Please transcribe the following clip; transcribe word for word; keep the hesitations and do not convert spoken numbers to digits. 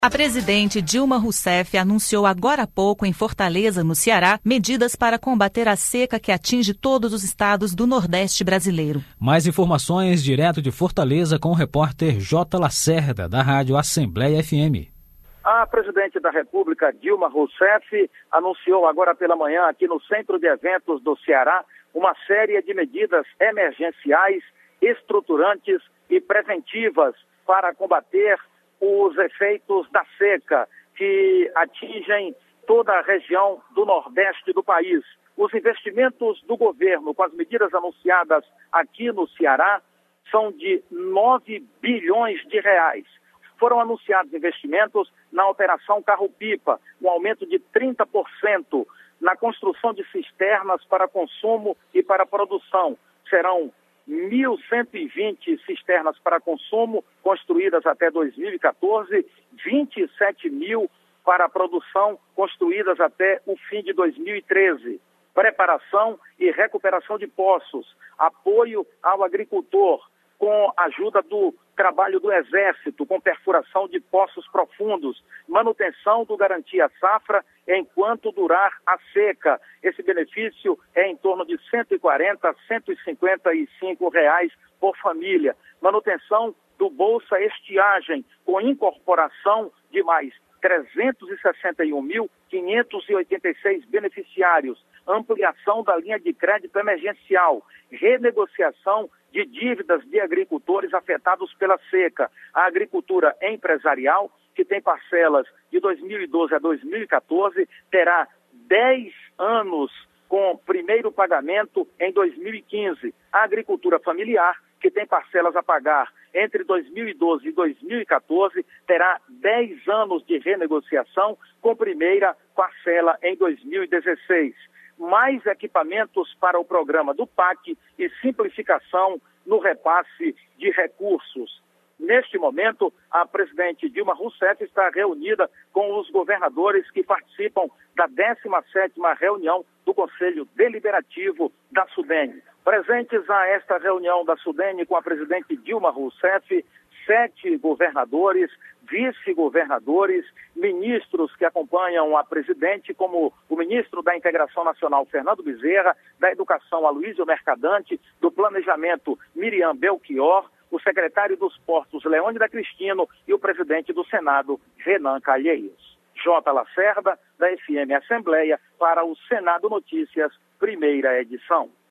A presidente Dilma Rousseff anunciou agora há pouco em Fortaleza, no Ceará, medidas para combater a seca que atinge todos os estados do Nordeste brasileiro. Mais informações direto de Fortaleza com o repórter J. Lacerda, da Rádio Assembleia F M. A presidente da República, Dilma Rousseff, anunciou agora pela manhã aqui no Centro de Eventos do Ceará uma série de medidas emergenciais, estruturantes e preventivas para combater os efeitos da seca que atingem toda a região do Nordeste do país. Os investimentos do governo com as medidas anunciadas aqui no Ceará são de nove bilhões de reais. Foram anunciados investimentos na Operação Carro-Pipa, um aumento de trinta por cento na construção de cisternas para consumo e para produção. Serão mil cento e vinte cisternas para consumo construídas até dois mil e quatorze, vinte e sete mil para produção construídas até o fim de dois mil e treze. Preparação e recuperação de poços, apoio ao agricultor, com a ajuda do trabalho do Exército, com perfuração de poços profundos, manutenção do Garantia Safra enquanto durar a seca. Esse benefício é em torno de cento e quarenta a cento e cinquenta e cinco reais por família. Manutenção do Bolsa Estiagem, com incorporação de mais trezentos e sessenta e um mil, quinhentos e oitenta e seis beneficiários. Ampliação da linha de crédito emergencial, renegociação de dívidas de agricultores afetados pela seca. A agricultura empresarial, que tem parcelas de dois mil e doze a dois mil e quatorze, terá dez anos com primeiro pagamento em dois mil e quinze. A agricultura familiar, que tem parcelas a pagar entre dois mil e doze e dois mil e quatorze, terá dez anos de renegociação com primeira parcela em dois mil e dezesseis. Mais equipamentos para o programa do P A C e simplificação no repasse de recursos. Neste momento, a presidente Dilma Rousseff está reunida com os governadores que participam da décima sétima reunião do Conselho Deliberativo da SUDENE. Presentes a esta reunião da SUDENE com a presidente Dilma Rousseff, sete governadores, vice-governadores, ministros que acompanham a presidente, como o ministro da Integração Nacional, Fernando Bezerra, da Educação, Aloysio Mercadante, do Planejamento, Miriam Belchior, o secretário dos Portos, Leônidas Cristino, e o presidente do Senado, Renan Calheiros. J. Lacerda, da F M Assembleia, para o Senado Notícias, primeira edição.